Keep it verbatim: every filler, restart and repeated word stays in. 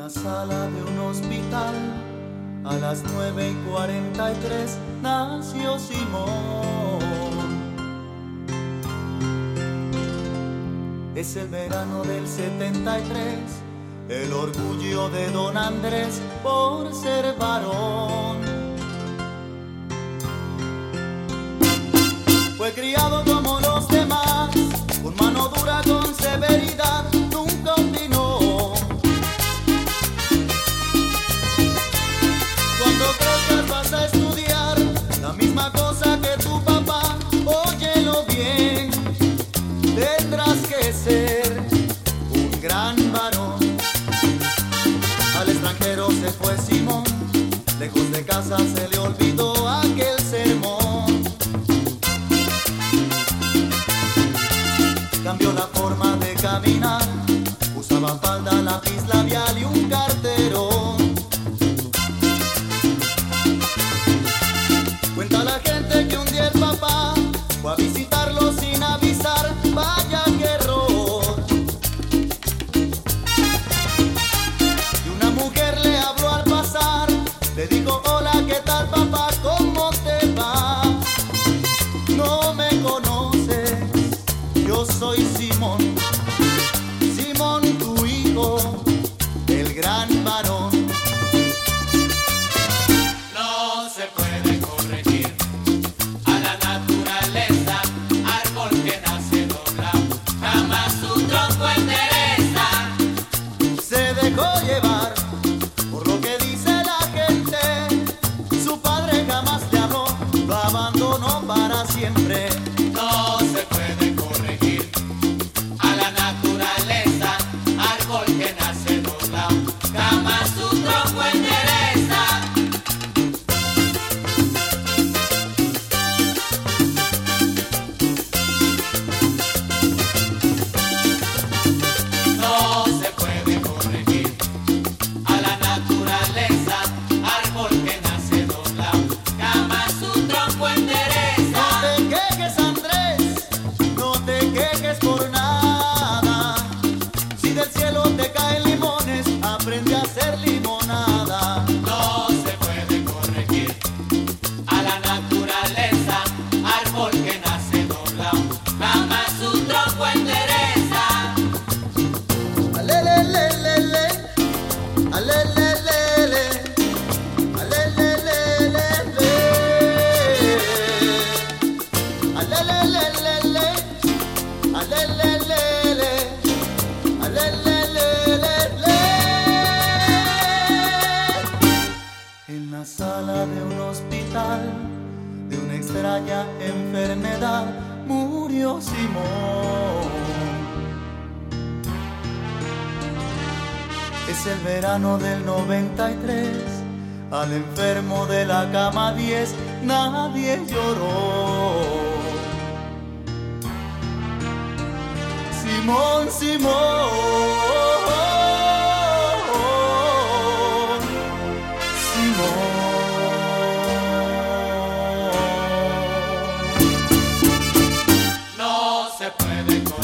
la sala de un hospital, a las nueve y cuarenta y tres nació Simón. Es el verano del setenta y tres, el orgullo de don Andrés por ser varón. Fue criado como los demás, con mano dura, con severidad, nunca opinó. Cuando crezcas vas a estudiar la misma cosa que tu papá, óyelo bien, tendrás que ser un gran varón. Al extranjero se fue Simón, lejos de casa se le olvidó aquel sermón. Cambió la forma de caminar, usaba falda, lápiz labial y un carterón. Cuenta la gente que un día el papá fue a visitarlo sin avisar, vaya que error. Y una mujer le habló al pasar, le dijo: hola, ¿qué tal, papá? ¿Cómo te va? No me conoces, yo soy Simón, Simón tu hijo, el gran varón. No se puede corregir a la naturaleza, árbol que nace doblado, jamás su tronco endereza. Se dejó llevar por lo que dice la gente, su padre jamás le habló, lo abandonó para siempre. No se puede corregir a la naturaleza, árbol que nace doblado, jamás su tronco endereza. No se puede corregir a la naturaleza, árbol que nace doblado, jamás su tronco endereza. No te quejes, Andrés, no te quejes por nada. Si del cielo te caen limones, aprende a hacer limonada. No se puede corregir a la naturaleza, árbol que nace doblado, jamás su tronco endereza. Alelelelele, alelelelele, alelelelele, alelelelele, alelelelele, alelelelele. En la sala de un hospital, de una extraña enfermedad, murió Simón. Es el verano del noventa y tres, al enfermo de la cama diez nadie lloró. Simón, Simón, Simón. No se puede corregir